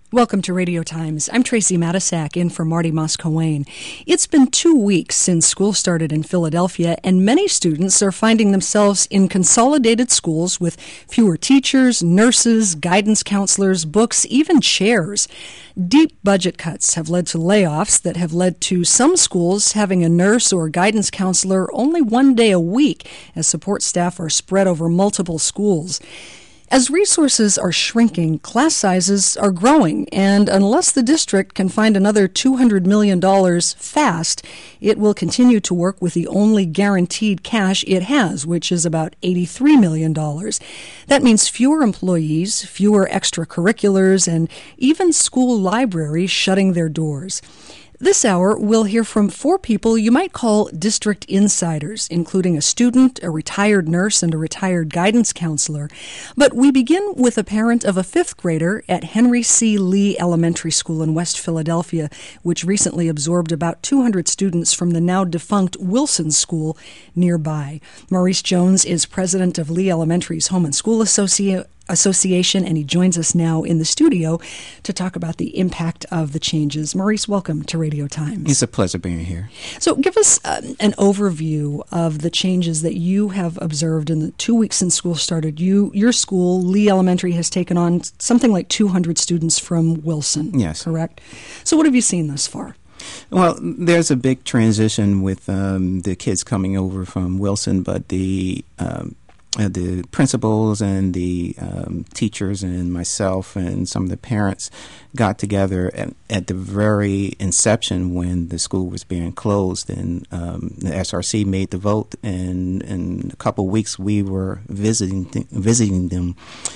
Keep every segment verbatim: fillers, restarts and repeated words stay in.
Welcome to Radio Times. I'm Tracy Matisak, in for Marty Moscowane. It's been two weeks since school started in Philadelphia, and many students are finding themselves in consolidated schools with fewer teachers, nurses, guidance counselors, books, even chairs. Deep budget cuts have led to layoffs that have led to some schools having a nurse or guidance counselor only one day a week, as support staff are spread over multiple schools. As resources are shrinking, class sizes are growing, and unless the district can find another two hundred million dollars fast, it will continue to work with the only guaranteed cash it has, which is about eighty-three million dollars. That means fewer employees, fewer extracurriculars, and even school libraries shutting their doors. This hour, we'll hear from four people you might call district insiders, including a student, a retired nurse, and a retired guidance counselor. But we begin with a parent of a fifth grader at Henry C. Lee Elementary School in West Philadelphia, which recently absorbed about two hundred students from the now-defunct Wilson School nearby. Maurice Jones is president of Lee Elementary's Home and School Association. Association, and he joins us now in the studio to talk about the impact of the changes. Maurice, welcome to Radio Times. It's a pleasure being here. So give us uh, an overview of the changes that you have observed in the two weeks since school started. You, your school, Lee Elementary, has taken on something like two hundred students from Wilson, yes, correct? So what have you seen thus far? Well, there's a big transition with um, the kids coming over from Wilson, but the um, Uh, the principals and the um, teachers and myself and some of the parents got together at, at the very inception when the school was being closed, and um, the S R C made the vote, and in a couple of weeks we were visiting th- visiting them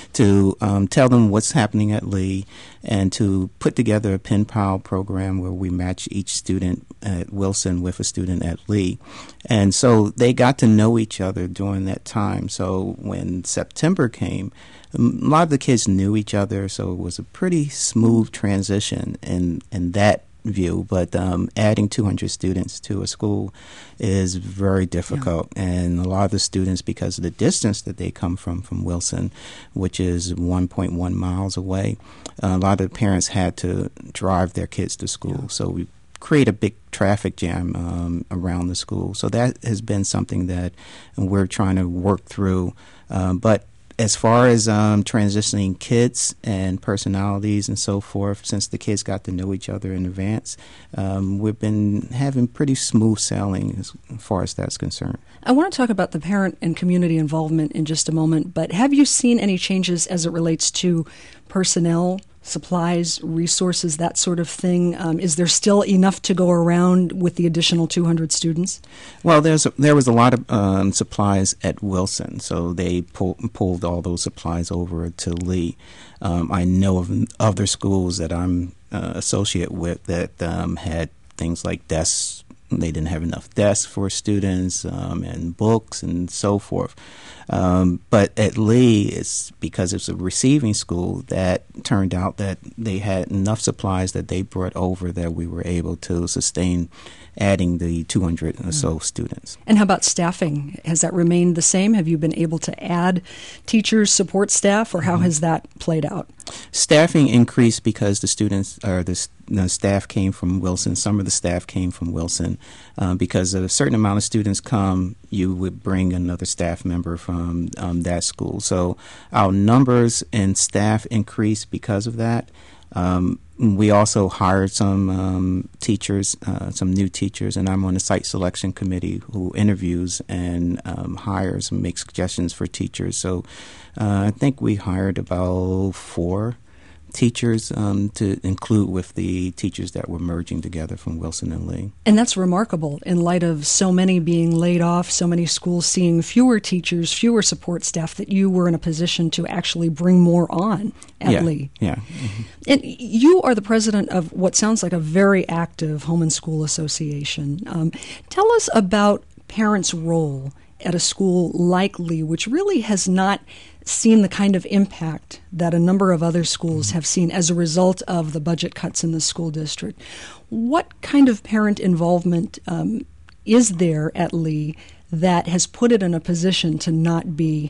to um, tell them what's happening at Lee and to put together a pen pal program where we match each student at Wilson with a student at Lee. And so they got to know each other during that time. So when September came, a lot of the kids knew each other, so it was a pretty smooth transition in, in that view. But um, adding two hundred students to a school is very difficult. Yeah. And a lot of the students, because of the distance that they come from, from Wilson, which is one point one miles away, uh, a lot of the parents had to drive their kids to school. Yeah. So we create a big traffic jam um, around the school. So that has been something that we're trying to work through. Um, but as far as um, transitioning kids and personalities and so forth, since the kids got to know each other in advance, um, we've been having pretty smooth sailing as far as that's concerned. I want to talk about the parent and community involvement in just a moment, but have you seen any changes as it relates to personnel, supplies, resources, that sort of thing? Um, is there still enough to go around with the additional two hundred students? Well, there's a, there was a lot of um, supplies at Wilson, so they pull, pulled all those supplies over to Lee. Um, I know of other schools that I'm uh, associate with that um, had things like desks. They didn't have enough desks for students um, and books and so forth. Um, but at Lee, it's because it's a receiving school that turned out that they had enough supplies that they brought over that we were able to sustain adding the two hundred or so students. And how about staffing? Has that remained the same? Have you been able to add teachers, support staff, or how mm-hmm. has that played out? Staffing increased because the students or the, the staff came from Wilson. Some of the staff came from Wilson. Um, because a certain amount of students come, you would bring another staff member from um, that school. So our numbers in staff increased because of that. Um, we also hired some um, teachers, uh, some new teachers, and I'm on the site selection committee who interviews and um, hires and makes suggestions for teachers. So uh, I think we hired about four teachers um, to include with the teachers that were merging together from Wilson and Lee. And that's remarkable in light of so many being laid off, so many schools seeing fewer teachers, fewer support staff, that you were in a position to actually bring more on at yeah, Lee. Yeah. Mm-hmm. And you are the president of what sounds like a very active Home and School Association. Um, tell us about parents' role at a school like Lee, which really has not seen the kind of impact that a number of other schools have seen as a result of the budget cuts in the school district. What kind of parent involvement um, is there at Lee that has put it in a position to not be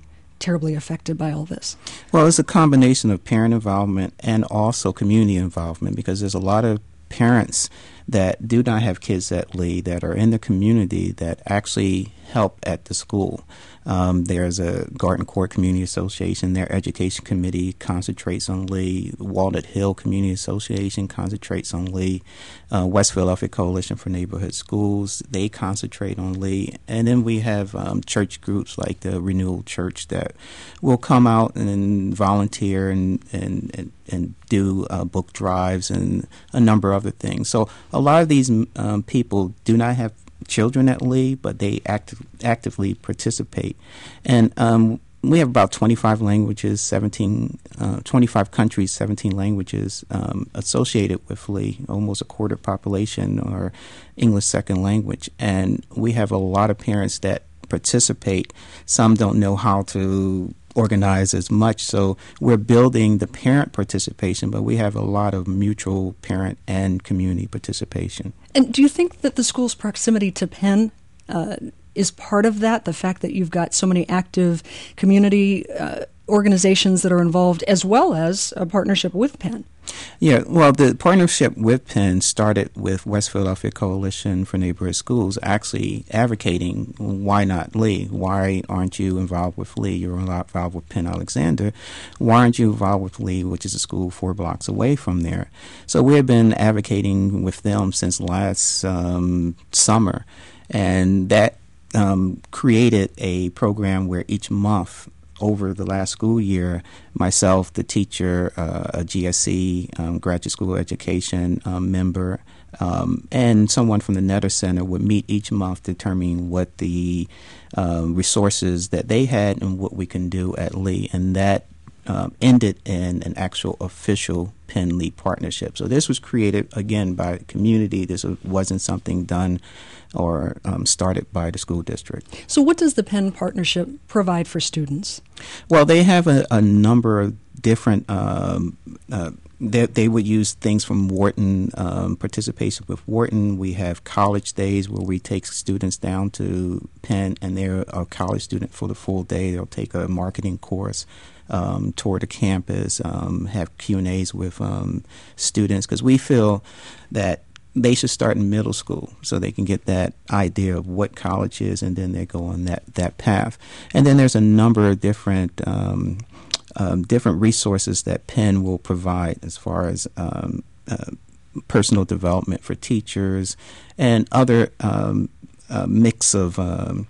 terribly affected by all this? Well, it's a combination of parent involvement and also community involvement, because there's a lot of parents that do not have kids at Lee that are in the community that actually help at the school. Um, there's a Garden Court Community Association. Their education committee concentrates on Lee. Walnut Hill Community Association concentrates on Lee. Uh, West Philadelphia Coalition for Neighborhood Schools, they concentrate on Lee. And then we have um, church groups like the Renewal Church that will come out and volunteer and, and, and, and do uh, book drives and a number of other things. So a lot of these um, people do not have children at Lee, but they act- actively participate. And um, we have about twenty-five languages, seventeen, uh, twenty-five countries, seventeen languages um, associated with Lee, almost a quarter population or English second language. And we have a lot of parents that participate. Some don't know how to organize as much, so we're building the parent participation, but we have a lot of mutual parent and community participation. And do you think that the school's proximity to Penn uh, is part of that, the fact that you've got so many active community uh, organizations that are involved, as well as a partnership with Penn? Yeah, well, the partnership with Penn started with West Philadelphia Coalition for Neighborhood Schools actually advocating, why not Lee? Why aren't you involved with Lee? You're involved with Penn Alexander. Why aren't you involved with Lee, which is a school four blocks away from there? So we have been advocating with them since last um, summer, and that um, created a program where each month over the last school year, myself, the teacher, uh, a G S C, um, graduate school education um, member, um, and someone from the Netter Center would meet each month determining what the uh, resources that they had and what we can do at Lee. And that um, ended in an actual official Penn-Lee partnership. So this was created, again, by the community. This wasn't something done or um, started by the school district. So what does the Penn partnership provide for students? Well, they have a, a number of different, um, uh, they, they would use things from Wharton, um, participation with Wharton. We have college days where we take students down to Penn, and they're a college student for the full day. They'll take a marketing course, um, tour the campus, um, have Q and A's with um, students, because we feel that they should start in middle school so they can get that idea of what college is, and then they go on that, that path. And then there's a number of different um, um, different resources that Penn will provide as far as um, uh, personal development for teachers and other um, uh, mix of um,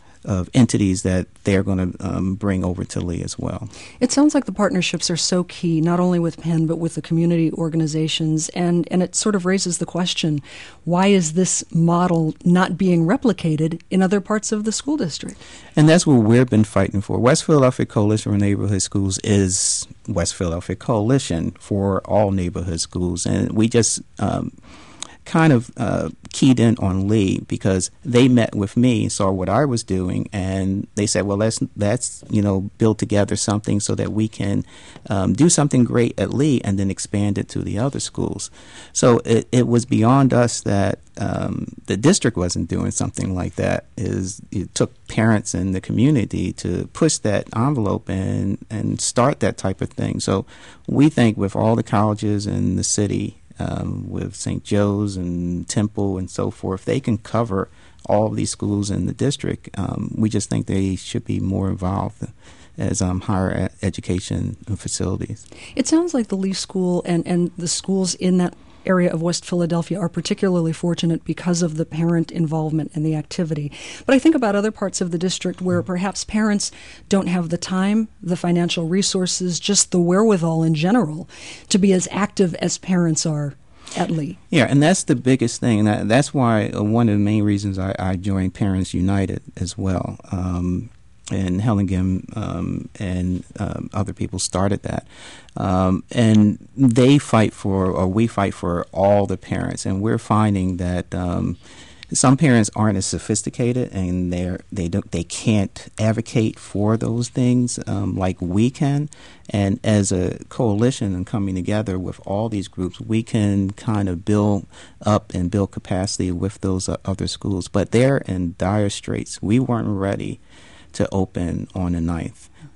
of entities that they're going to um, bring over to Lee as well. It sounds like the partnerships are so key, not only with Penn, but with the community organizations, and, and it sort of raises the question, why is this model not being replicated in other parts of the school district? And that's what we've been fighting for. West Philadelphia Coalition for Neighborhood Schools is West Philadelphia Coalition for all neighborhood schools, and we just um, kind of uh, keyed in on Lee because they met with me, saw what I was doing, and they said, well, let's, let's you know, build together something so that we can um, do something great at Lee and then expand it to the other schools. So it, it was beyond us that um, the district wasn't doing something like that. Is it took parents in the community to push that envelope and, and start that type of thing. So we think with all the colleges in the city, Um, with Saint Joe's and Temple and so forth, they can cover all of these schools in the district. Um, we just think they should be more involved as um, higher ed- education facilities. It sounds like the Lee School and, and the schools in that area of West Philadelphia are particularly fortunate because of the parent involvement and the activity. But I think about other parts of the district where perhaps parents don't have the time, the financial resources, just the wherewithal in general to be as active as parents are at Lee. Yeah, and that's the biggest thing. And that, that's why uh, one of the main reasons I, I joined Parents United as well. Um, and Hellingham um, and um, other people started that. Um, and they fight for, or we fight for all the parents. And we're finding that um, some parents aren't as sophisticated, and they're, they don't, they can't advocate for those things um, like we can. And as a coalition and coming together with all these groups, we can kind of build up and build capacity with those uh, other schools. But they're in dire straits. We weren't ready to open on the ninth.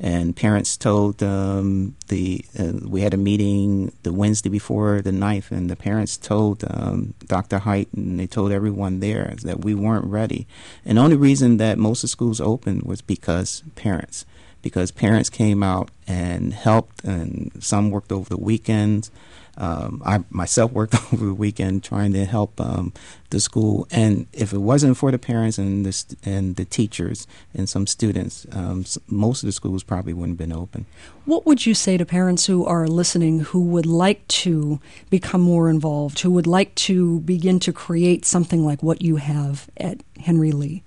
And parents told um, the uh, we had a meeting the Wednesday before the ninth, and the parents told um, Doctor Height, and they told everyone there that we weren't ready. And the only reason that most of the schools opened was because parents, because parents came out and helped, and some worked over the weekends. Um, I myself worked over the weekend trying to help um, the school, and if it wasn't for the parents and the st- and the teachers and some students, um, s- most of the schools probably wouldn't have been open. What would you say to parents who are listening who would like to become more involved, who would like to begin to create something like what you have at Henry Lee?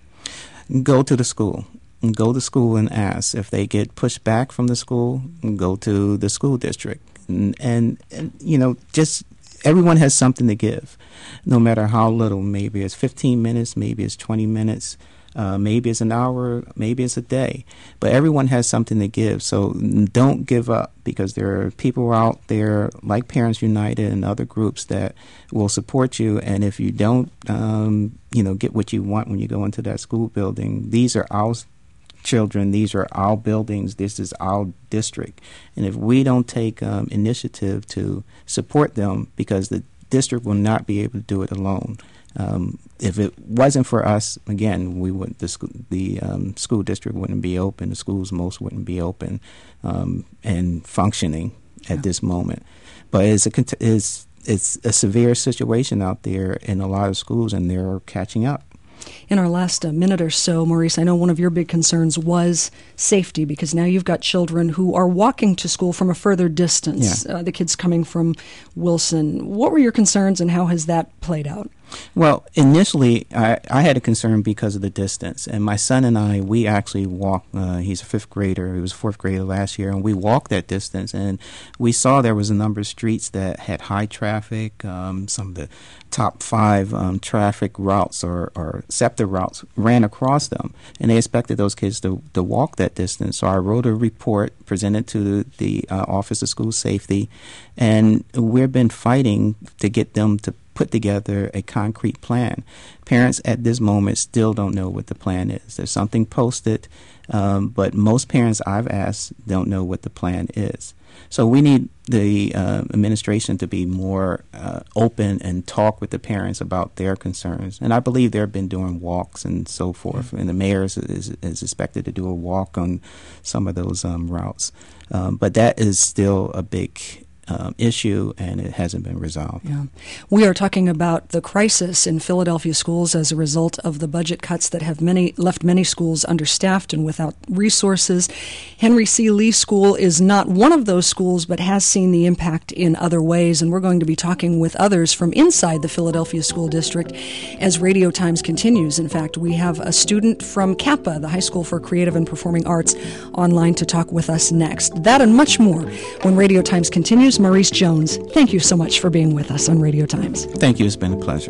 Go to the school. Go to school and ask. If they get pushed back from the school, go to the school district. And, and, and, you know, just everyone has something to give, no matter how little. Maybe it's fifteen minutes, maybe it's twenty minutes, uh, maybe it's an hour, maybe it's a day. But everyone has something to give, so don't give up, because there are people out there like Parents United and other groups that will support you. And if you don't, um, you know, get what you want when you go into that school building, these are our children, these are our buildings, this is our district, and if we don't take um, initiative to support them, because the district will not be able to do it alone. Um, if it wasn't for us, again, we would the school, the um, school district wouldn't be open, the schools most wouldn't be open um, and functioning at yeah. this moment. But it's a it's it's a severe situation out there in a lot of schools, and they're catching up. In our last uh, minute or so, Maurice, I know one of your big concerns was safety, because now you've got children who are walking to school from a further distance, yeah. uh, the kids coming from Wilson. What were your concerns, and how has that played out? Well, initially, I, I had a concern because of the distance. And my son and I, we actually walked. Uh, he's a fifth grader. He was a fourth grader last year. And we walked that distance. And we saw there was a number of streets that had high traffic. Um, some of the top five um, traffic routes or, or SEPTA routes ran across them. And they expected those kids to, to walk that distance. So I wrote a report, presented to the, the uh, Office of School Safety. And we've been fighting to get them to put together a concrete plan. Parents at this moment still don't know what the plan is. There's something posted, um, but most parents I've asked don't know what the plan is. So we need the uh, administration to be more uh, open and talk with the parents about their concerns. And I believe they've been doing walks and so forth, and the mayor is, is, is expected to do a walk on some of those um, routes. Um, but that is still a big Um, issue, and it hasn't been resolved. Yeah. We are talking about the crisis in Philadelphia schools as a result of the budget cuts that have many left many schools understaffed and without resources. Henry C. Lee School is not one of those schools, but has seen the impact in other ways, and we're going to be talking with others from inside the Philadelphia School District as Radio Times continues. In fact, we have a student from Kappa, the High School for Creative and Performing Arts, online to talk with us next. That and much more when Radio Times continues. Maurice Jones, thank you so much for being with us on Radio Times. Thank you. It's been a pleasure.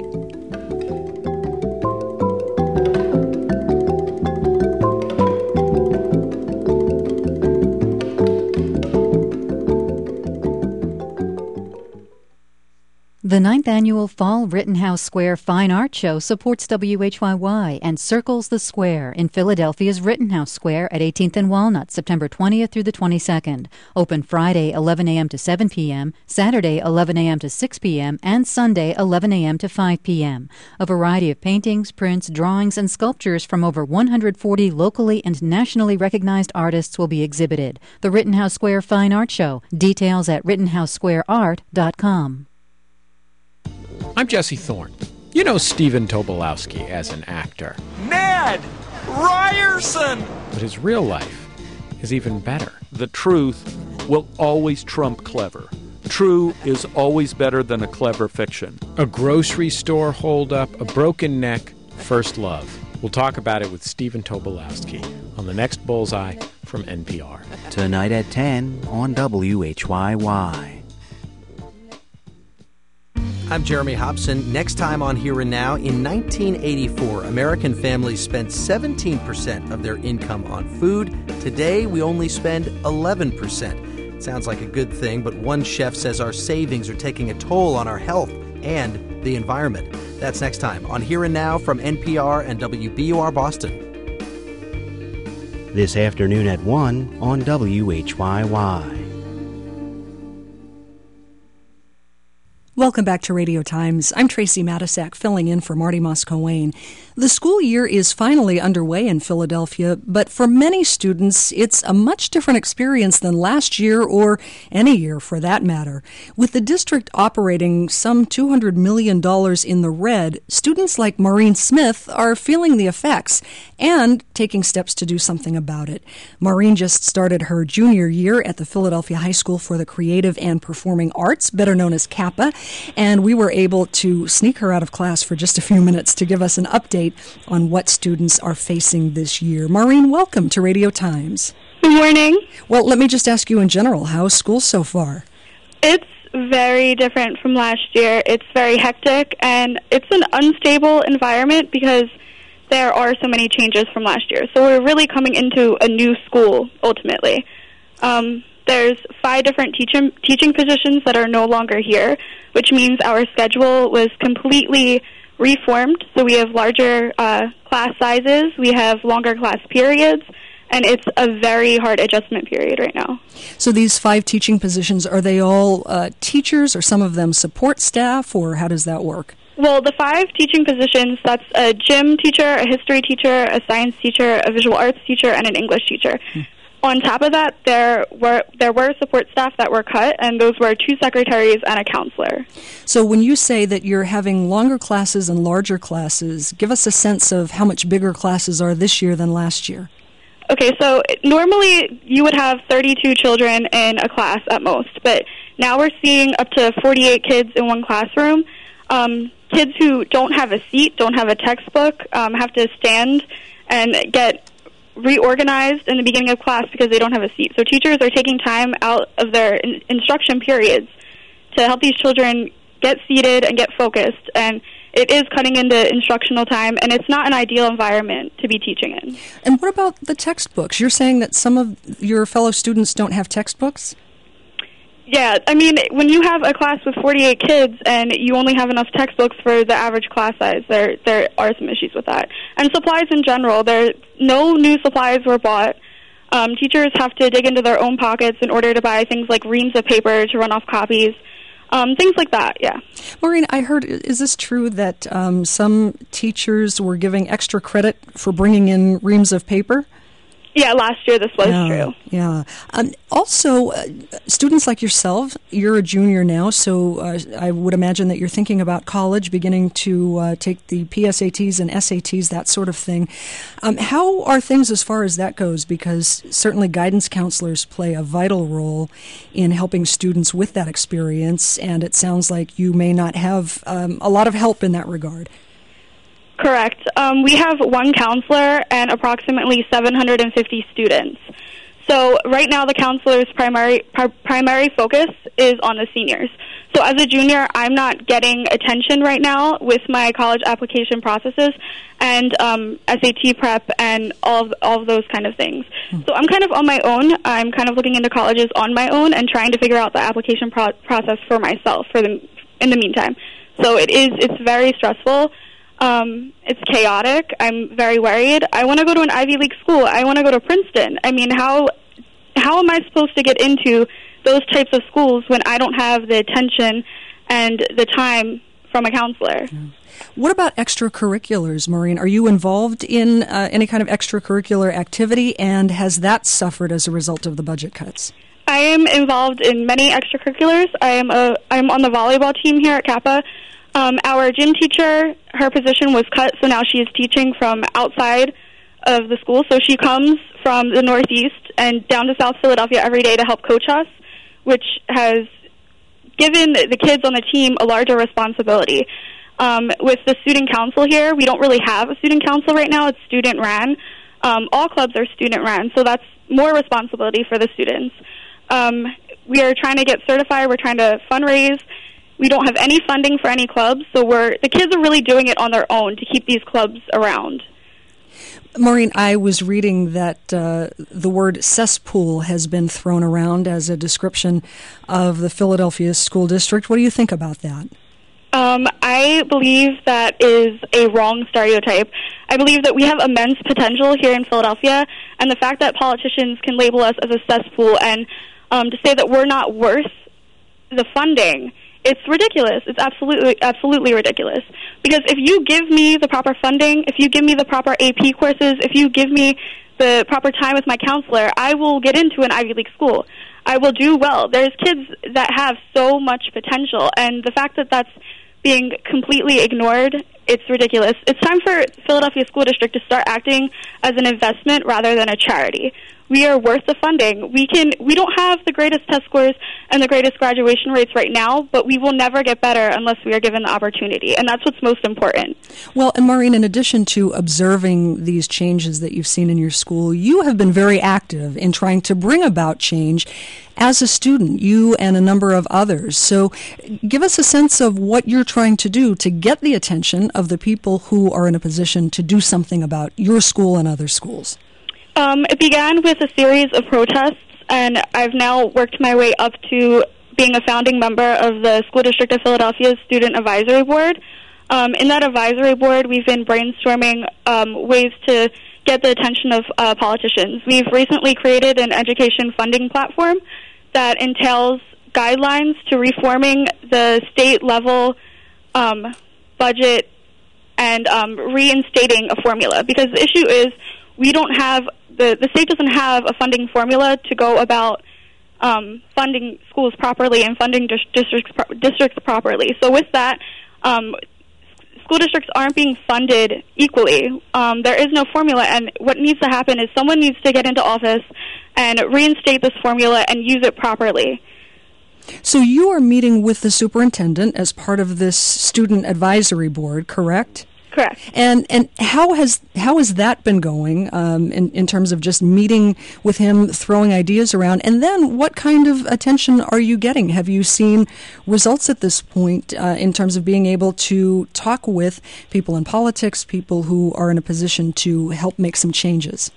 The ninth Annual Fall Rittenhouse Square Fine Art Show supports W H Y Y and Circles the Square in Philadelphia's Rittenhouse Square at eighteenth and Walnut, September twentieth through the twenty-second. Open Friday, eleven a.m. to seven p.m., Saturday, eleven a.m. to six p.m., and Sunday, eleven a.m. to five p.m. A variety of paintings, prints, drawings, and sculptures from over one hundred forty locally and nationally recognized artists will be exhibited. The Rittenhouse Square Fine Art Show. Details at rittenhouse square art dot com. I'm Jesse Thorne. You know Stephen Tobolowsky as an actor. Ned Ryerson! But his real life is even better. The truth will always trump clever. True is always better than a clever fiction. A grocery store holdup, a broken neck, first love. We'll talk about it with Stephen Tobolowsky on the next Bullseye from N P R. Tonight at ten on W H Y Y. I'm Jeremy Hobson. Next time on Here and Now, in nineteen eighty-four, American families spent seventeen percent of their income on food. Today, we only spend eleven percent. It sounds like a good thing, but one chef says our savings are taking a toll on our health and the environment. That's next time on Here and Now from N P R and W B U R Boston. this afternoon at one on W H Y Y. Welcome back to Radio Times. I'm Tracy Matisak, filling in for Marty Moscowane. The school year is finally underway in Philadelphia, but for many students, it's a much different experience than last year or any year for that matter. With the district operating some two hundred million dollars in the red, students like Maureen Smith are feeling the effects and taking steps to do something about it. Maureen just started her junior year at the Philadelphia High School for the Creative and Performing Arts, better known as Kappa, and we were able to sneak her out of class for just a few minutes to give us an update on what students are facing this year. Maureen, welcome to Radio Times. Good morning. Well, let me just ask you in general, how's school so far? It's very different from last year. It's very hectic, and it's an unstable environment because there are so many changes from last year. So we're really coming into a new school, ultimately. Um, there's five different teaching teaching positions that are no longer here, which means our schedule was completely reformed. So we have larger uh, class sizes, we have longer class periods, and it's a very hard adjustment period right now. So these five teaching positions, are they all uh, teachers, or some of them support staff, or how does that work? Well, the five teaching positions, that's a gym teacher, a history teacher, a science teacher, a visual arts teacher, and an English teacher. Hmm. On top of that, there were there were support staff that were cut, and those were two secretaries and a counselor. So when you say that you're having longer classes and larger classes, give us a sense of how much bigger classes are this year than last year. Okay, so normally you would have thirty-two children in a class at most, but now we're seeing up to forty-eight kids in one classroom. Um, kids who don't have a seat, don't have a textbook, um, have to stand and get reorganized in the beginning of class because they don't have a seat. So teachers are taking time out of their in- instruction periods to help these children get seated and get focused, and it is cutting into instructional time, and it's not an ideal environment to be teaching in. And what about the textbooks? You're saying that some of your fellow students don't have textbooks? Yeah, I mean, when you have a class with forty-eight kids and you only have enough textbooks for the average class size, there there are some issues with that. And supplies in general, there no new supplies were bought. Um, teachers have to dig into their own pockets in order to buy things like reams of paper to run off copies, um, things like that, yeah. Maureen, I heard, is this true that um, some teachers were giving extra credit for bringing in reams of paper? Yeah, last year this was yeah, true. Yeah. Um, also, uh, students like yourself, you're a junior now, so uh, I would imagine that you're thinking about college, beginning to uh, take the P S A Ts and S A Ts, that sort of thing. Um, how are things as far as that goes? Because certainly guidance counselors play a vital role in helping students with that experience, and it sounds like you may not have um, a lot of help in that regard. Correct. Um, we have one counselor and approximately seven hundred fifty students. So right now the counselor's primary pri- primary focus is on the seniors. So as a junior, I'm not getting attention right now with my college application processes and um, S A T prep and all of, all of those kind of things. Hmm. So I'm kind of on my own. I'm kind of looking into colleges on my own and trying to figure out the application pro- process for myself for the in the meantime. So it is it's very stressful. Um, it's chaotic. I'm very worried. I want to go to an Ivy League school. I want to go to Princeton. I mean, how how am I supposed to get into those types of schools when I don't have the attention and the time from a counselor? Yeah. What about extracurriculars, Maureen? Are you involved in uh, any kind of extracurricular activity, and has that suffered as a result of the budget cuts? I am involved in many extracurriculars. I am a I'm on the volleyball team here at Kappa. Um, our gym teacher, her position was cut, so now she is teaching from outside of the school. So she comes from the Northeast and down to South Philadelphia every day to help coach us, which has given the kids on the team a larger responsibility. Um, with the student council here, we don't really have a student council right now. It's student-ran. Um, all clubs are student-ran, so that's more responsibility for the students. Um, we are trying to get certified. We're trying to fundraise. We don't have any funding for any clubs, so we're the kids are really doing it on their own to keep these clubs around. Maureen, I was reading that uh, the word cesspool has been thrown around as a description of the Philadelphia School District. What do you think about that? Um, I believe that is a wrong stereotype. I believe that we have immense potential here in Philadelphia, and the fact that politicians can label us as a cesspool and um, to say that we're not worth the funding, it's ridiculous. It's absolutely, absolutely ridiculous. Because if you give me the proper funding, if you give me the proper A P courses, if you give me the proper time with my counselor, I will get into an Ivy League school. I will do well. There's kids that have so much potential, and the fact that that's being completely ignored, it's ridiculous. It's time for Philadelphia School District to start acting as an investment rather than a charity. We are worth the funding. We can. We don't have the greatest test scores and the greatest graduation rates right now, but we will never get better unless we are given the opportunity, and that's what's most important. Well, and Maureen, in addition to observing these changes that you've seen in your school, you have been very active in trying to bring about change as a student, you and a number of others. So give us a sense of what you're trying to do to get the attention of the people who are in a position to do something about your school and other schools. Um, it began with a series of protests, and I've now worked my way up to being a founding member of the School District of Philadelphia's Student Advisory Board. Um, in that advisory board, we've been brainstorming um, ways to get the attention of uh, politicians. We've recently created an education funding platform that entails guidelines to reforming the state-level um, budget and um, reinstating a formula. Because the issue is we don't have, the, the state doesn't have a funding formula to go about um, funding schools properly and funding dis- districts, pro- districts properly. So with that, um, school districts aren't being funded equally. Um, there is no formula, and what needs to happen is someone needs to get into office and reinstate this formula and use it properly. So you are meeting with the superintendent as part of this student advisory board, correct? Correct. And and how has how has that been going um, in, in terms of just meeting with him, throwing ideas around? And then what kind of attention are you getting? Have you seen results at this point uh, in terms of being able to talk with people in politics, people who are in a position to help make some changes?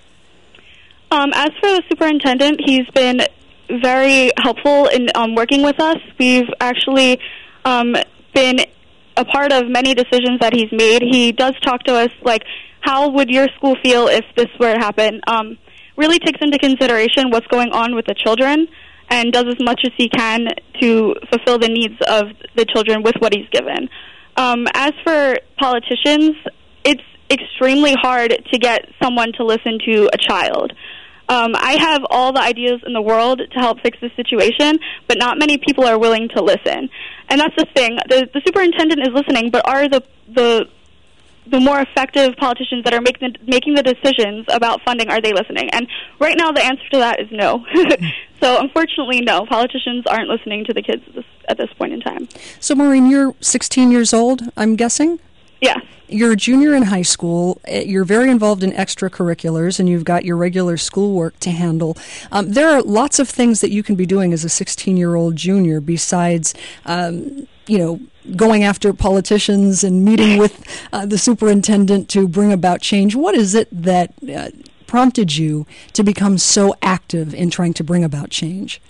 Um, as for the superintendent, he's been very helpful in um, working with us. We've actually um, been a part of many decisions that he's made. He does talk to us like, how would your school feel if this were to happen? Um, really takes into consideration what's going on with the children and does as much as he can to fulfill the needs of the children with what he's given. Um, as for politicians, it's extremely hard to get someone to listen to a child. Um, I have all the ideas in the world to help fix this situation, but not many people are willing to listen. And that's the thing. The, the superintendent is listening, but are the the the more effective politicians that are making the, making the decisions about funding, are they listening? And right now the answer to that is no. So unfortunately, no. Politicians aren't listening to the kids at this, at this point in time. So Maureen, you're sixteen years old, I'm guessing? Yes. You're a junior in high school. You're very involved in extracurriculars, and you've got your regular schoolwork to handle. Um, there are lots of things that you can be doing as a sixteen-year-old junior besides, um, you know, going after politicians and meeting with uh, the superintendent to bring about change. What is it that uh, prompted you to become so active in trying to bring about change?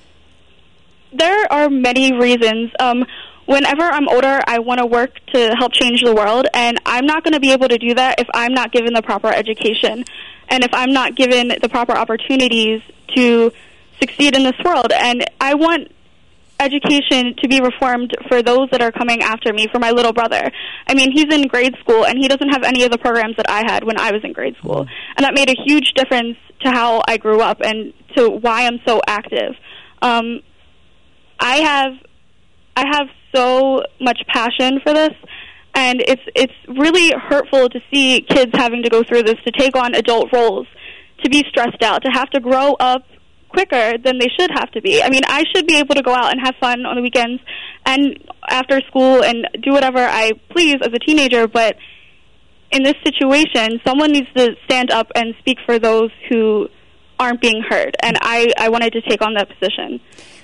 There are many reasons. Um, Whenever I'm older, I want to work to help change the world, and I'm not going to be able to do that if I'm not given the proper education and if I'm not given the proper opportunities to succeed in this world. And I want education to be reformed for those that are coming after me, for my little brother. I mean, he's in grade school, and he doesn't have any of the programs that I had when I was in grade school. And that made a huge difference to how I grew up and to why I'm so active. Um, I have... I have so much passion for this, and it's it's really hurtful to see kids having to go through this, to take on adult roles, to be stressed out, to have to grow up quicker than they should have to be. I mean, I should be able to go out and have fun on the weekends and after school and do whatever I please as a teenager, but in this situation, someone needs to stand up and speak for those who aren't being heard, and I, I wanted to take on that position.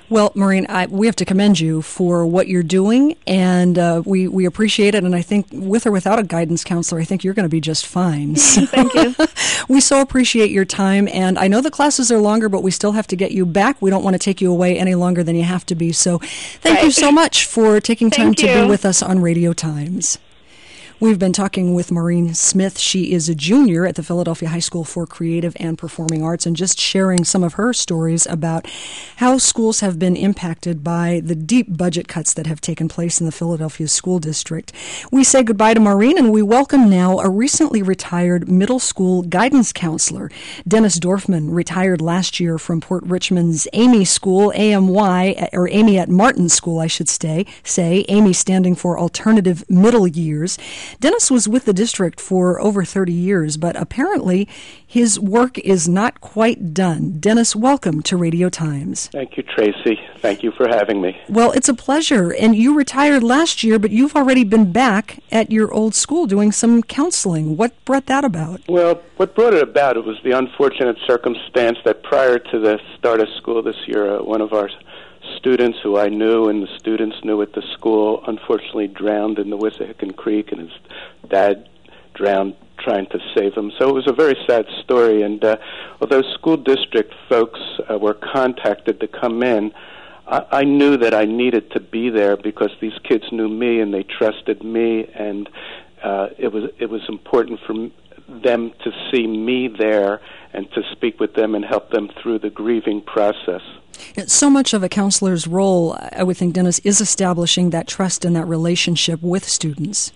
Well, Maureen, I, we have to commend you for what you're doing, and uh, we, we appreciate it. And I think with or without a guidance counselor, I think you're going to be just fine. So Thank you. We so appreciate your time, and I know the classes are longer, but we still have to get you back. We don't want to take you away any longer than you have to be. So thank Right. you so much for taking time Thank to you. be with us on Radio Times. We've been talking with Maureen Smith. She is a junior at the Philadelphia High School for Creative and Performing Arts, and just sharing some of her stories about how schools have been impacted by the deep budget cuts that have taken place in the Philadelphia School District. We say goodbye to Maureen, and we welcome now a recently retired middle school guidance counselor. Dennis Dorfman retired last year from Port Richmond's Amy School, A M Y, or Amy at Martin School, I should say, say, Amy standing for Alternative Middle Years. Dennis was with the district for over thirty years, but apparently his work is not quite done. Dennis, welcome to Radio Times. Thank you, Tracy. Thank you for having me. Well, it's a pleasure. And you retired last year, but you've already been back at your old school doing some counseling. What brought that about? Well, what brought it about, it was the unfortunate circumstance that prior to the start of school this year, uh, one of our students who I knew and the students knew at the school unfortunately drowned in the Wissahickon Creek, and his dad drowned trying to save him. So it was a very sad story, and uh, although school district folks uh, were contacted to come in, I, I knew that I needed to be there because these kids knew me and they trusted me, and uh, it was it was important for m- them to see me there and to speak with them and help them through the grieving process. So much of a counselor's role, I would think, Dennis, is establishing that trust and that relationship with students.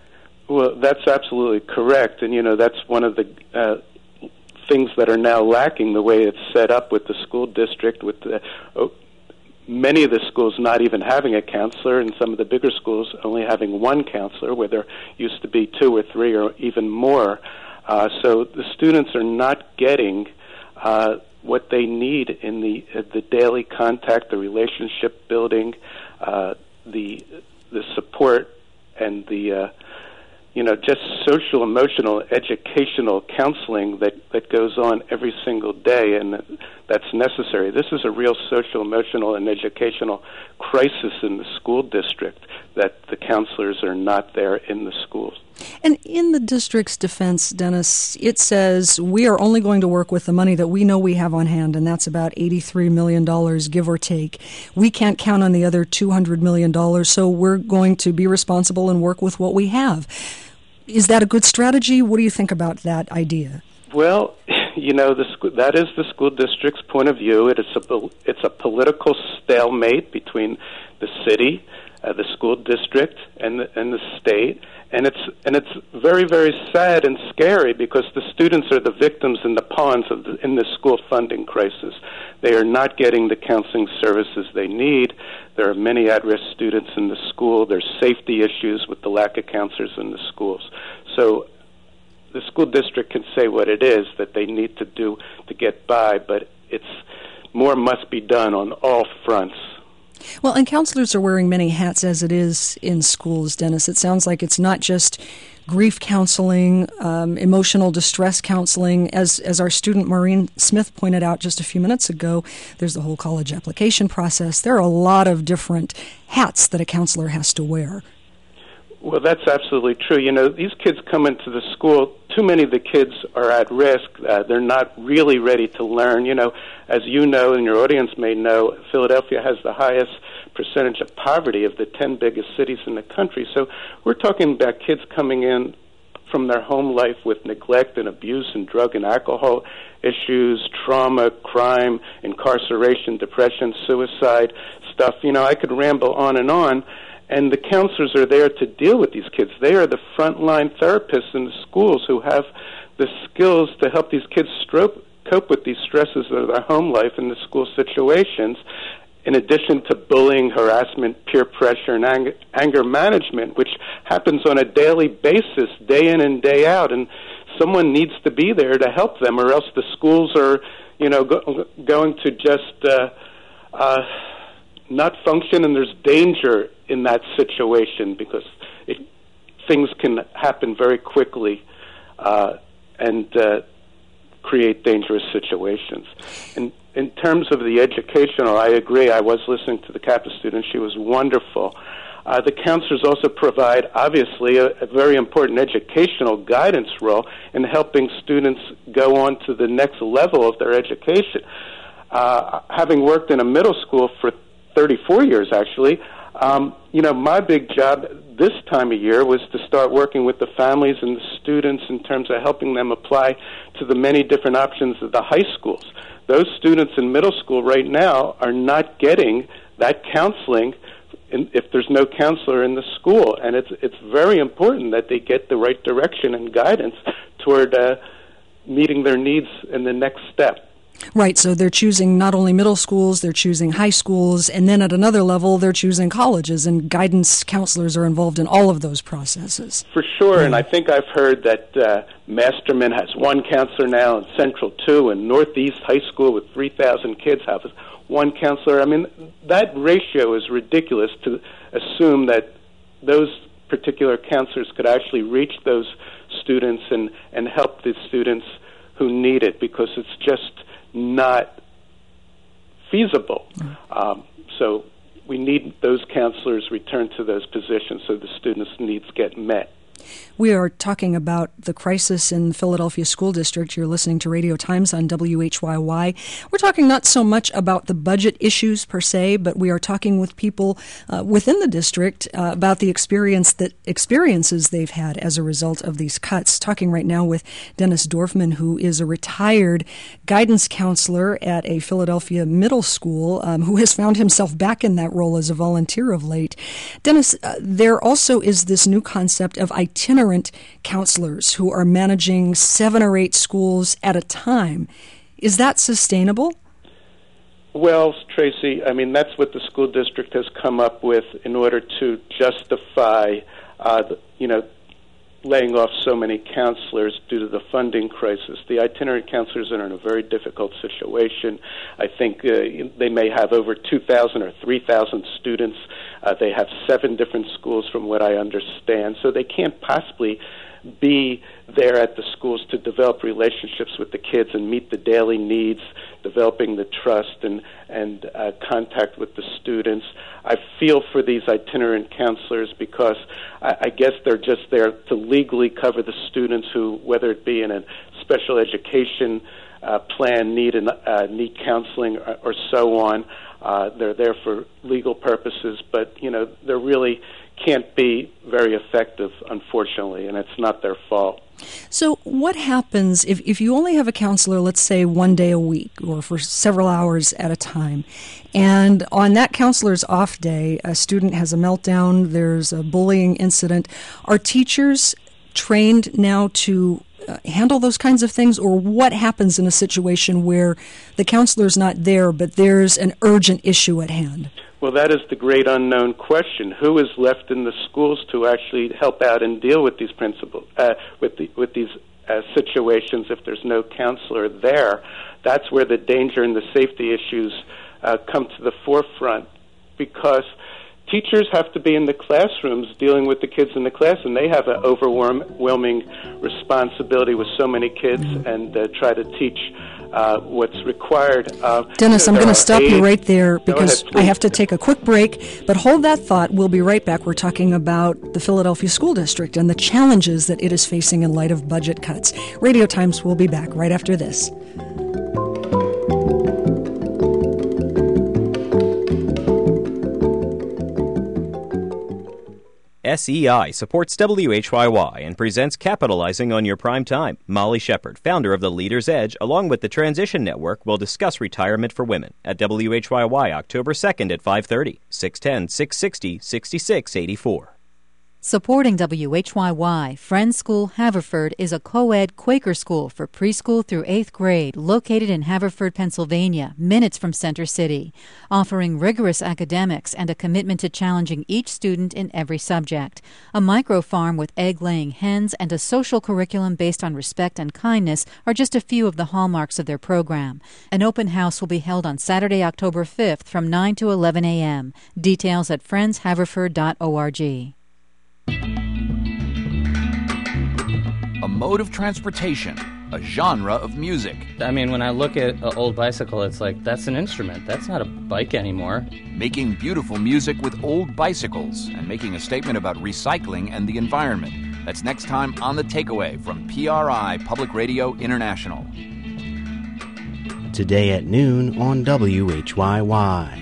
Well, that's absolutely correct. And, you know, that's one of the uh, things that are now lacking, the way it's set up with the school district, with the, oh, many of the schools not even having a counselor, and some of the bigger schools only having one counselor, where there used to be two or three or even more. Uh, so the students are not getting uh, what they need in the uh, the daily contact, the relationship building, uh, the the support, and the uh, you know just social, emotional, educational counseling that, that goes on every single day, and that, that's necessary. This is a real social, emotional, and educational crisis in the school district, that the counselors are not there in the schools. And in the district's defense, Dennis, it says we are only going to work with the money that we know we have on hand, and that's about eighty-three million dollars, give or take. We can't count on the other two hundred million dollars, so we're going to be responsible and work with what we have. Is that a good strategy? What do you think about that idea? Well, you know, the sc- that is the school district's point of view. It is a, it's a political stalemate between the city, uh, the school district, and the, and the state. And it's and it's very, very sad and scary because the students are the victims and the pawns of the, in the school funding crisis. They are not getting the counseling services they need. There are many at-risk students in the school. There's safety issues with the lack of counselors in the schools. So the school district can say what it is that they need to do to get by, but it's more must be done on all fronts. Well, and counselors are wearing many hats as it is in schools, Dennis. It sounds like it's not just grief counseling, um, emotional distress counseling. As as our student Maureen Smith pointed out just a few minutes ago, there's the whole college application process. There are a lot of different hats that a counselor has to wear. Well, that's absolutely true. You know, these kids come into the school, too many of the kids are at risk. Uh, they're not really ready to learn. You know, as you know and your audience may know, Philadelphia has the highest percentage of poverty of the ten biggest cities in the country. So we're talking about kids coming in from their home life with neglect and abuse and drug and alcohol issues, trauma, crime, incarceration, depression, suicide stuff. You know, I could ramble on and on. And the counselors are there to deal with these kids. They are the frontline therapists in the schools who have the skills to help these kids stroke, cope with these stresses of their home life and the school situations, in addition to bullying, harassment, peer pressure, and anger, anger management, which happens on a daily basis, day in and day out. And someone needs to be there to help them, or else the schools are, you know, go, going to just uh, uh, not function, and there's danger in that situation because it, things can happen very quickly uh, and uh, create dangerous situations. And in terms of the educational, I agree. I was listening to the Kappa student. She was wonderful. Uh, the counselors also provide, obviously, a, a very important educational guidance role in helping students go on to the next level of their education. Uh, having worked in a middle school for thirty-four years, actually, um, you know, my big job this time of year was to start working with the families and the students in terms of helping them apply to the many different options of the high schools. Those students in middle school right now are not getting that counseling in, if there's no counselor in the school, and it's it's very important that they get the right direction and guidance toward uh, meeting their needs in the next step. Right, so they're choosing not only middle schools, they're choosing high schools, and then at another level, they're choosing colleges, and guidance counselors are involved in all of those processes. For sure, yeah. And I think I've heard that uh, Masterman has one counselor now, and Central two, and Northeast High School with three thousand kids have one counselor. I mean, that ratio is ridiculous to assume that those particular counselors could actually reach those students and, and help the students who need it, because it's just not feasible. Um, so we need those counselors returned to those positions so the students' needs get met. We are talking about the crisis in the Philadelphia School District. You're listening to Radio Times on W H Y Y. We're talking not so much about the budget issues per se, but we are talking with people uh, within the district uh, about the experience that experiences they've had as a result of these cuts. Talking right now with Dennis Dorfman, who is a retired guidance counselor at a Philadelphia middle school, um, who has found himself back in that role as a volunteer of late. Dennis, uh, there also is this new concept of itinerant counselors who are managing seven or eight schools at a time. Is that sustainable? Well, Tracy, I mean, that's what the school district has come up with in order to justify, uh, the, you know, laying off so many counselors due to the funding crisis. The itinerant counselors are in a very difficult situation. I think uh, they may have over two thousand or three thousand students. Uh, they have seven different schools from what I understand, so they can't possibly be there at the schools to develop relationships with the kids and meet the daily needs, developing the trust and, and uh, contact with the students. I feel for these itinerant counselors because I, I guess they're just there to legally cover the students who, whether it be in a special education uh, plan, need, an, uh, need counseling or, or so on. Uh, they're there for legal purposes, but, you know, they really can't be very effective, unfortunately, and it's not their fault. So what happens if, if you only have a counselor, let's say, one day a week or for several hours at a time, and on that counselor's off day, a student has a meltdown, there's a bullying incident? Are teachers trained now to uh, handle those kinds of things, or what happens in a situation where the counselor's not there, but there's an urgent issue at hand? Well, that is the great unknown question. Who is left in the schools to actually help out and deal with these principles, uh, with the, with these uh, situations if there's no counselor there? That's where the danger and the safety issues uh, come to the forefront, because teachers have to be in the classrooms dealing with the kids in the class, and they have an overwhelming responsibility with so many kids and uh, try to teach Uh, what's required. Uh, Dennis, you know, I'm going to stop aides. you right there because ahead, I have to take a quick break, but hold that thought. We'll be right back. We're talking about the Philadelphia School District and the challenges that it is facing in light of budget cuts. Radio Times will be back right after this. S E I supports W H Y Y and presents Capitalizing on Your Prime Time. Molly Shepard, founder of The Leader's Edge, along with the Transition Network, will discuss retirement for women at W H Y Y October second at five thirty, six one zero, six six zero, six six eight four. Supporting W H Y Y, Friends School Haverford is a co-ed Quaker school for preschool through eighth grade located in Haverford, Pennsylvania, minutes from Center City, offering rigorous academics and a commitment to challenging each student in every subject. A micro-farm with egg-laying hens and a social curriculum based on respect and kindness are just a few of the hallmarks of their program. An open house will be held on Saturday, October fifth from nine to eleven a.m. Details at friends haverford dot org. A mode of transportation a genre of music. I mean, when I look at an old bicycle, it's like, that's an instrument. That's not a bike anymore. Making beautiful music with old bicycles and making a statement about recycling and the environment. That's next time on The Takeaway from P R I Public Radio International. Today at noon on W H Y Y.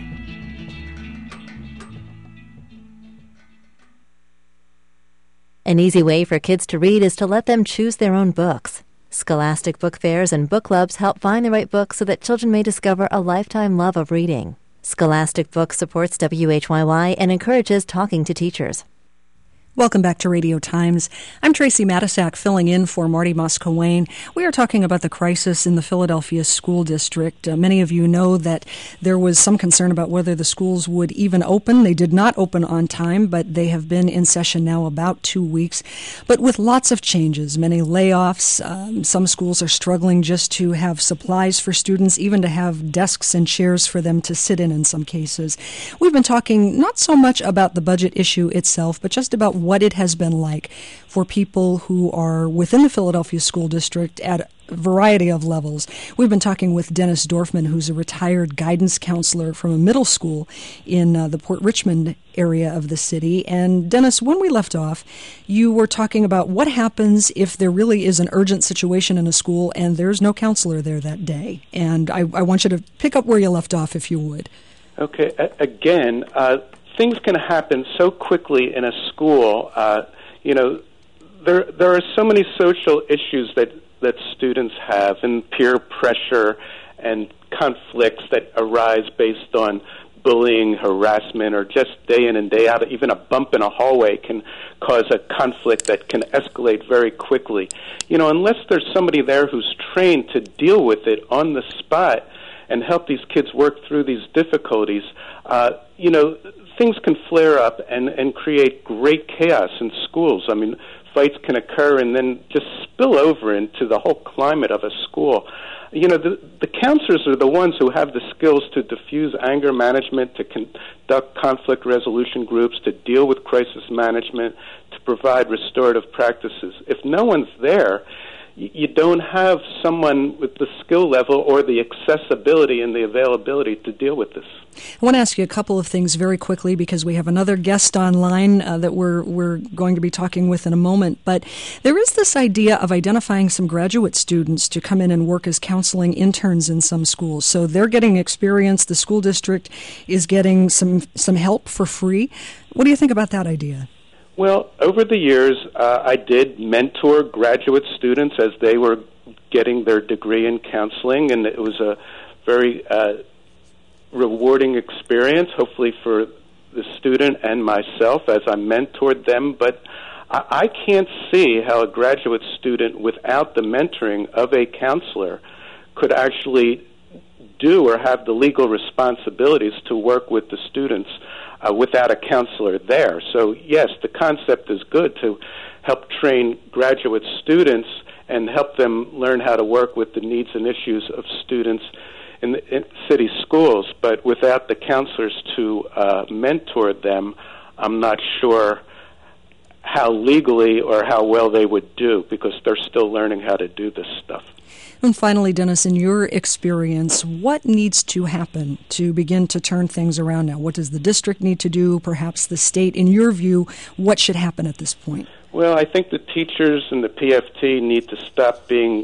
An easy way for kids to read is to let them choose their own books. Scholastic book fairs and book clubs help find the right book so that children may discover a lifetime love of reading. Scholastic Books supports W H Y Y and encourages talking to teachers. Welcome back to Radio Times. I'm Tracy Matisak, filling in for Marty Moscowain. We are talking about the crisis in the Philadelphia School District. Uh, many of you know that there was some concern about whether the schools would even open. They did not open on time, but they have been in session now about two weeks. But with lots of changes, many layoffs, um, some schools are struggling just to have supplies for students, even to have desks and chairs for them to sit in in some cases. We've been talking not so much about the budget issue itself, but just about what it has been like for people who are within the Philadelphia School District at a variety of levels. We've been talking with Dennis Dorfman, who's a retired guidance counselor from a middle school in uh, the Port Richmond area of the city. And Dennis, when we left off, you were talking about what happens if there really is an urgent situation in a school and there's no counselor there that day. And I, I want you to pick up where you left off, if you would. Okay. A- again, uh, things can happen so quickly in a school. Uh, you know, there there are so many social issues that, that students have, and peer pressure and conflicts that arise based on bullying, harassment, or just day in and day out. Even a bump in a hallway can cause a conflict that can escalate very quickly. You know, unless there's somebody there who's trained to deal with it on the spot and help these kids work through these difficulties, uh, you know, things can flare up and, and create great chaos in schools. I mean, fights can occur and then just spill over into the whole climate of a school. You know, the, the counselors are the ones who have the skills to diffuse anger management, to conduct conflict resolution groups, to deal with crisis management, to provide restorative practices. If no one's there, you don't have someone with the skill level or the accessibility and the availability to deal with this. I want to ask you a couple of things very quickly because we have another guest online uh, that we're we're going to be talking with in a moment. But there is this idea of identifying some graduate students to come in and work as counseling interns in some schools. So they're getting experience. The school district is getting some some help for free. What do you think about that idea? Well, over the years, uh, I did mentor graduate students as they were getting their degree in counseling, and it was a very uh, rewarding experience, hopefully for the student and myself as I mentored them. But I, I can't see how a graduate student, without the mentoring of a counselor, could actually do or have the legal responsibilities to work with the students Uh, without a counselor there. So, yes, the concept is good to help train graduate students and help them learn how to work with the needs and issues of students in, the, in city schools. But without the counselors to uh, mentor them, I'm not sure how legally or how well they would do, because they're still learning how to do this stuff. And finally, Dennis, in your experience, what needs to happen to begin to turn things around now? What does the district need to do, perhaps the state? In your view, what should happen at this point? Well, I think the teachers and the P F T need to stop being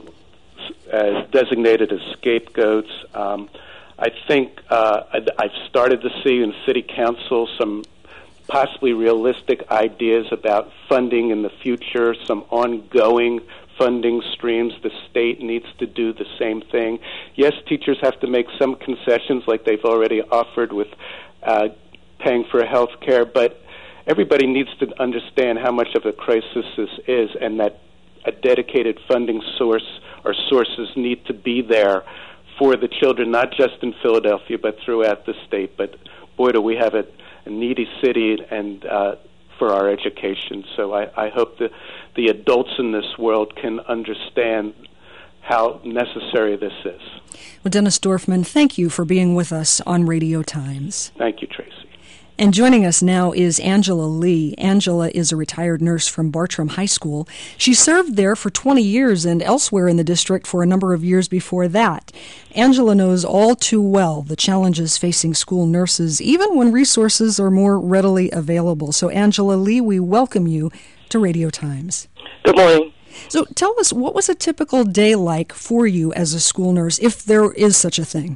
uh, designated as scapegoats. Um, I think uh, I've started to see in city council some possibly realistic ideas about funding in the future, some ongoing funding streams. The state needs to do the same thing. Yes, teachers have to make some concessions like they've already offered with uh, paying for health care, but everybody needs to understand how much of a crisis this is, and that a dedicated funding source or sources need to be there for the children, not just in Philadelphia, but throughout the state. But boy, do we have a, a needy city and uh, for our education. So I, I hope that the adults in this world can understand how necessary this is. Well, Dennis Dorfman, thank you for being with us on Radio Times. Thank you, Tracy. And joining us now is Angela Lee. Angela is a retired nurse from Bartram High School. She served there for twenty years and elsewhere in the district for a number of years before that. Angela knows all too well the challenges facing school nurses, even when resources are more readily available. So, Angela Lee, we welcome you to Radio Times. Good morning. So tell us, what was a typical day like for you as a school nurse, if there is such a thing?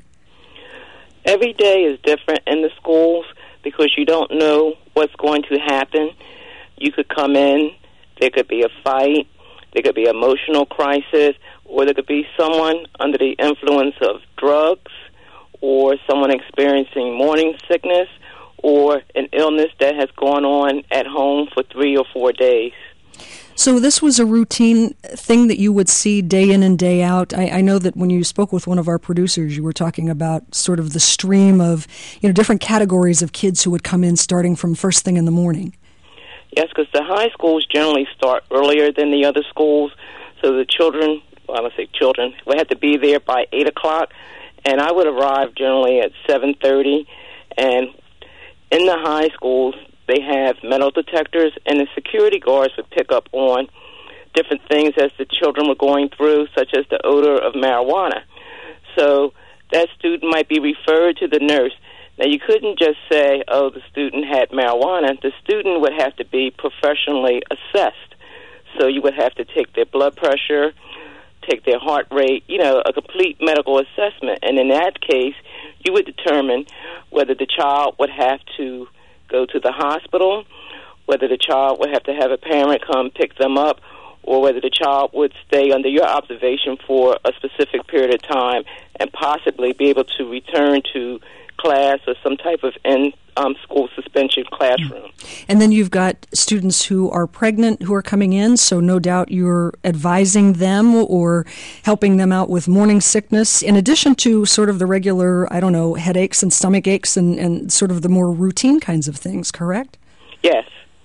Every day is different in the schools because you don't know what's going to happen. You could come in, there could be a fight, there could be an emotional crisis, or there could be someone under the influence of drugs, or someone experiencing morning sickness, or an illness that has gone on at home for three or four days. So this was a routine thing that you would see day in and day out. I, I know that when you spoke with one of our producers, you were talking about sort of the stream of, you know, different categories of kids who would come in starting from first thing in the morning. Yes, because the high schools generally start earlier than the other schools, so the children, well, I don't say children, would have to be there by eight o'clock, and I would arrive generally at seven thirty, and in the high schools, they have metal detectors, and the security guards would pick up on different things as the children were going through, such as the odor of marijuana. So that student might be referred to the nurse. Now, you couldn't just say, oh, the student had marijuana. The student would have to be professionally assessed. So you would have to take their blood pressure, take their heart rate, you know, a complete medical assessment. And in that case, you would determine whether the child would have to go to the hospital, whether the child would have to have a parent come pick them up, or whether the child would stay under your observation for a specific period of time and possibly be able to return to class or some type of in um, school suspension classroom. And then you've got students who are pregnant who are coming in, so no doubt you're advising them or helping them out with morning sickness, in addition to sort of the regular, I don't know, headaches and stomach aches and, and sort of the more routine kinds of things, correct? Yes.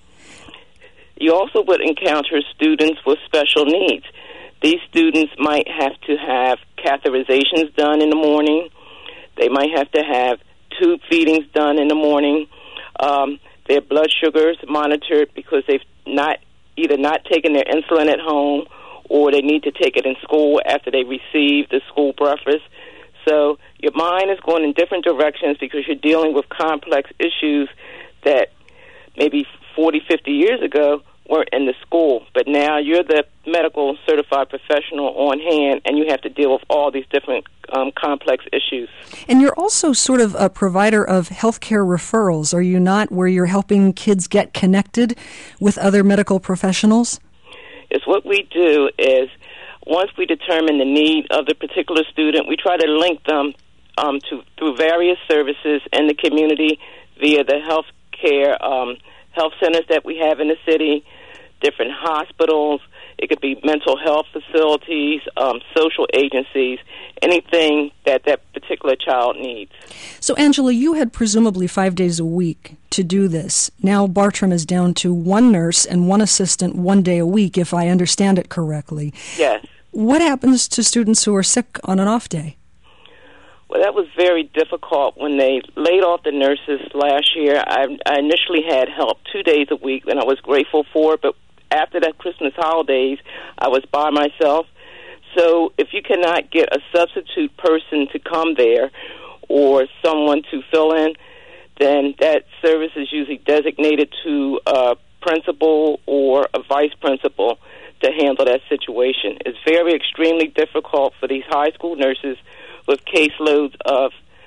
You also would encounter students with special needs. These students might have to have catheterizations done in the morning. They might have to have tube feedings done in the morning. Um, their blood sugars monitored because they've not either not taken their insulin at home or they need to take it in school after they receive the school breakfast. So your mind is going in different directions because you're dealing with complex issues that maybe forty, fifty years ago weren't in the school. But now you're the medical certified professional on hand, and you have to deal with all these different um, complex issues. And you're also sort of a provider of healthcare referrals, are you not, where you're helping kids get connected with other medical professionals? It's what we do is once we determine the need of the particular student, we try to link them um, to through various services in the community via the health care um, health centers that we have in the city, different hospitals. It could be mental health facilities, um, social agencies, anything that that particular child needs. So, Angela, you had presumably five days a week to do this. Now Bartram is down to one nurse and one assistant one day a week, if I understand it correctly. Yes. What happens to students who are sick on an off day? Well, that was very difficult when they laid off the nurses last year. I, I initially had help two days a week, and I was grateful for it, but after that Christmas holidays, I was by myself. So if you cannot get a substitute person to come there or someone to fill in, then that service is usually designated to a principal or a vice principal to handle that situation. It's very extremely difficult for these high school nurses with caseloads of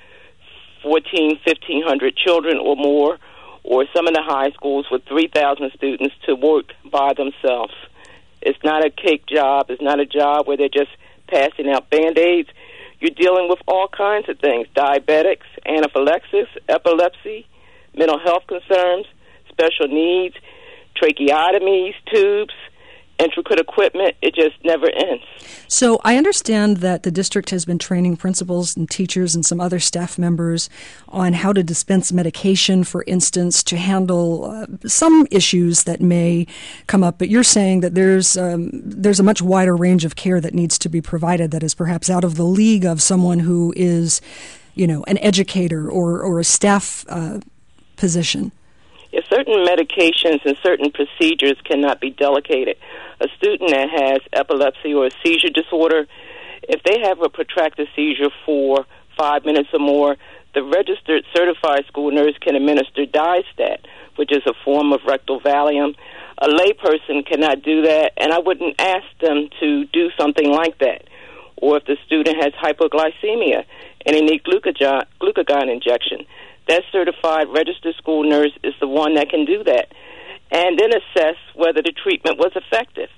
fourteen, fifteen hundred children or more, or some of the high schools with three thousand students to work by themselves. It's not a cake job. It's not a job where they're just passing out Band-Aids. You're dealing with all kinds of things, diabetics, anaphylaxis, epilepsy, mental health concerns, special needs, tracheotomies, tubes, intricate equipment. It just never ends. So I understand that the district has been training principals and teachers and some other staff members on how to dispense medication, for instance, to handle uh, some issues that may come up. But you're saying that there's um, there's a much wider range of care that needs to be provided that is perhaps out of the league of someone who is, you know, an educator or, or a staff uh, position? If certain medications and certain procedures cannot be delegated, a student that has epilepsy or a seizure disorder, if they have a protracted seizure for five minutes or more, the registered certified school nurse can administer Diastat, which is a form of rectal Valium. A layperson cannot do that, and I wouldn't ask them to do something like that. Or if the student has hypoglycemia and they need glucagon, glucagon injection, that certified registered school nurse is the one that can do that, and then assess whether the treatment was effective.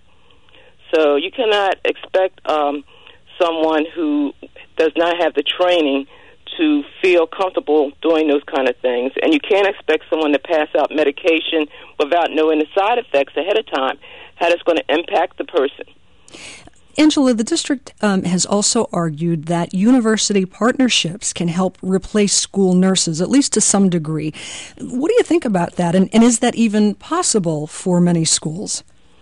So you cannot expect um, someone who does not have the training to feel comfortable doing those kind of things, and you can't expect someone to pass out medication without knowing the side effects ahead of time, how it's going to impact the person. Angela, the district um, has also argued that university partnerships can help replace school nurses, at least to some degree. What do you think about that, and, and is that even possible for many schools?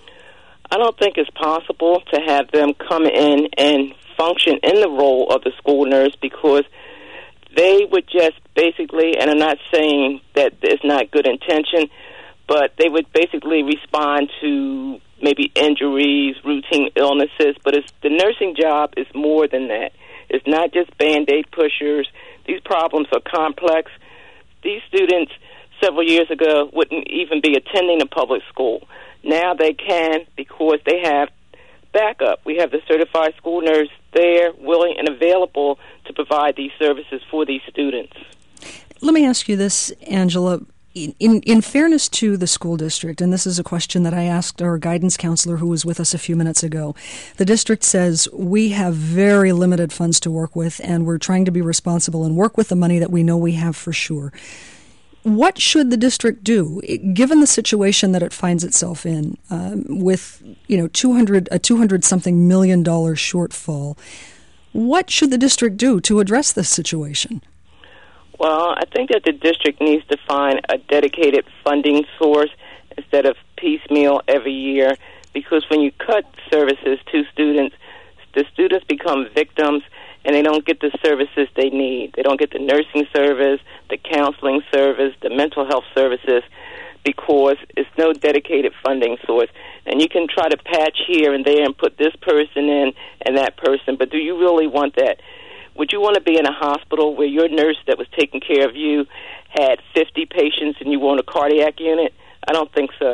I don't think it's possible to have them come in and function in the role of the school nurse, because they would just basically, and I'm not saying that it's not good intention, but they would basically respond to maybe injuries, routine illnesses, but it's, the nursing job is more than that. It's not just Band-Aid pushers. These problems are complex. These students several years ago wouldn't even be attending a public school. Now they can because they have backup. We have the certified school nurse there, willing and available to provide these services for these students. Let me ask you this, Angela. In, in fairness to the school district, and this is a question that I asked our guidance counselor who was with us a few minutes ago, the district says we have very limited funds to work with, and we're trying to be responsible and work with the money that we know we have for sure. What should the district do, given the situation that it finds itself in, um, with you know two hundred a two hundred something million dollar shortfall? What should the district do to address this situation? Well, I think that the district needs to find a dedicated funding source instead of piecemeal every year, because when you cut services to students, the students become victims and they don't get the services they need. They don't get the nursing service, the counseling service, the mental health services, because it's no dedicated funding source. And you can try to patch here and there and put this person in and that person, but do you really want that? Would you want to be in a hospital where your nurse that was taking care of you had fifty patients and you were on a cardiac unit? I don't think so.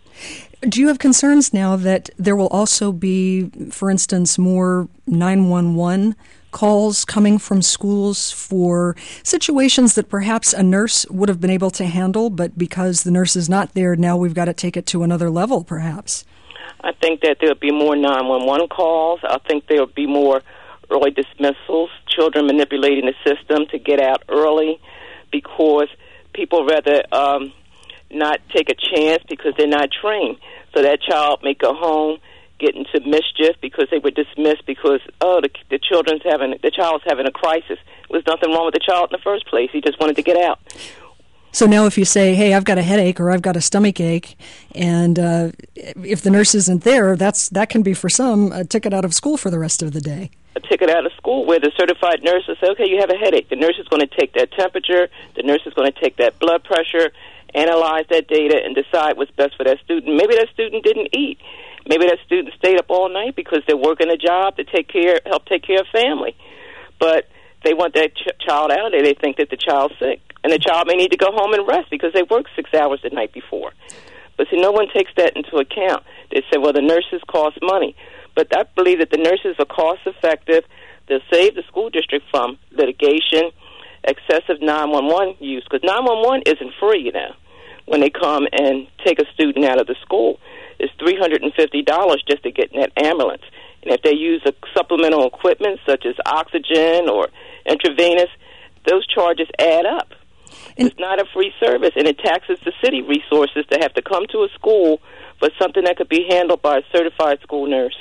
Do you have concerns now that there will also be, for instance, more nine one one calls coming from schools for situations that perhaps a nurse would have been able to handle, but because the nurse is not there, now we've got to take it to another level, perhaps? I think that there will be more nine one one calls. I think there will be more early dismissals, children manipulating the system to get out early because people rather um, not take a chance because they're not trained. So that child may go home, get into mischief because they were dismissed because, oh, the, the children's having, the child's having a crisis. There was nothing wrong with the child in the first place. He just wanted to get out. So now if you say, hey, I've got a headache or I've got a stomach ache, and uh, if the nurse isn't there, that's that can be for some a ticket out of school for the rest of the day. A ticket out of school where the certified nurse will say, okay, you have a headache. The nurse is going to take that temperature. The nurse is going to take that blood pressure, analyze that data, and decide what's best for that student. Maybe that student didn't eat. Maybe that student stayed up all night because they're working a job to take care, help take care of family. But they want that ch- child out of there. They think that the child's sick. And the child may need to go home and rest because they worked six hours the night before. But see, no one takes that into account. They say, well, the nurses cost money. But I believe that the nurses are cost-effective. They'll save the school district from litigation, excessive nine one one use, because nine one one isn't free, you know, when they come and take a student out of the school. It's three hundred fifty dollars just to get in that ambulance. And if they use a supplemental equipment such as oxygen or intravenous, those charges add up. And it's not a free service, and it taxes the city resources to have to come to a school for something that could be handled by a certified school nurse.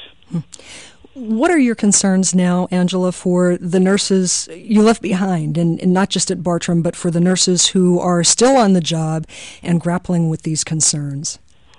What are your concerns now, Angela, for the nurses you left behind, and, and not just at Bartram, but for the nurses who are still on the job and grappling with these concerns?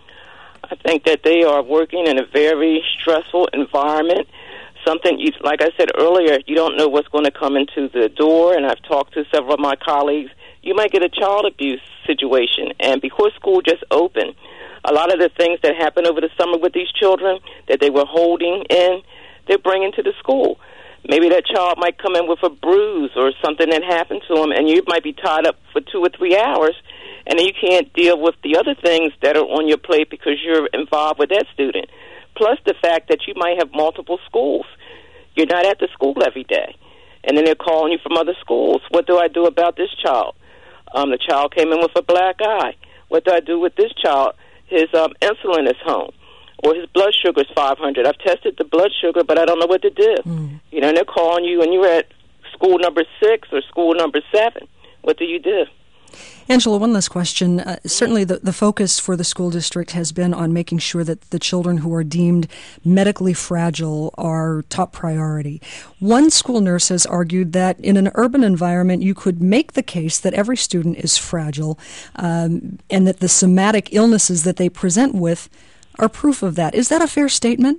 I think that they are working in a very stressful environment. Something, you, like I said earlier, you don't know what's going to come into the door, and I've talked to several of my colleagues you might get a child abuse situation. And because school just opened, a lot of the things that happened over the summer with these children that they were holding in, they're bringing to the school. Maybe that child might come in with a bruise or something that happened to them, and you might be tied up for two or three hours, and then you can't deal with the other things that are on your plate because you're involved with that student. Plus the fact that you might have multiple schools. You're not at the school every day. And then they're calling you from other schools. What do I do about this child? Um, the child came in with a black eye. What do I do with this child? His um, insulin is home, or his blood sugar is five hundred. I've tested the blood sugar, but I don't know what to do. Mm. You know, and they're calling you, and you're at school number six or school number seven. What do you do? Angela, one last question. Uh, certainly the, the focus for the school district has been on making sure that the children who are deemed medically fragile are top priority. One school nurse has argued that in an urban environment you could make the case that every student is fragile um, and that the somatic illnesses that they present with are proof of that. Is that a fair statement?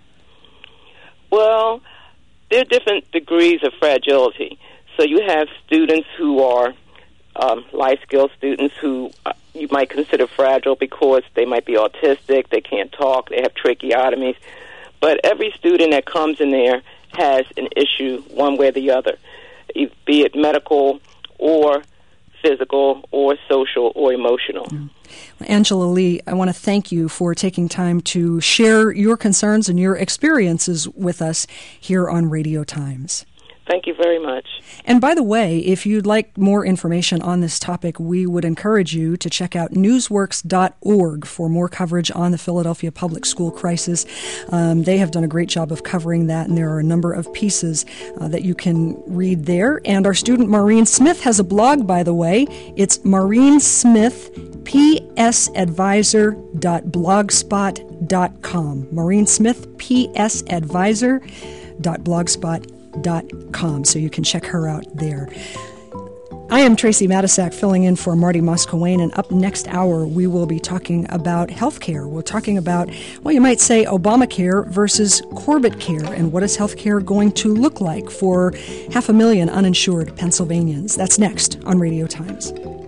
Well, there are different degrees of fragility. So you have students who are Um, life skill students who uh, you might consider fragile because they might be autistic, they can't talk, they have tracheotomies. But every student that comes in there has an issue one way or the other, be it medical or physical or social or emotional. Mm. Well, Angela Lee, I want to thank you for taking time to share your concerns and your experiences with us here on Radio Times. Thank you very much. And by the way, if you'd like more information on this topic, we would encourage you to check out newsworks dot org for more coverage on the Philadelphia public school crisis. Um, they have done a great job of covering that, and there are a number of pieces uh, that you can read there. And our student Maureen Smith has a blog, by the way. It's Maureen Smith, P S advisor dot blogspot dot com. Maureen Smith, P S advisor dot blogspot dot com. So you can check her out there. I am Tracy Matisak filling in for Marty Moss-Cowain, and up next hour we will be talking about health care. We're talking about, well, you might say Obamacare versus Corbett Care, and what is health care going to look like for half a million uninsured Pennsylvanians. That's next on Radio Times.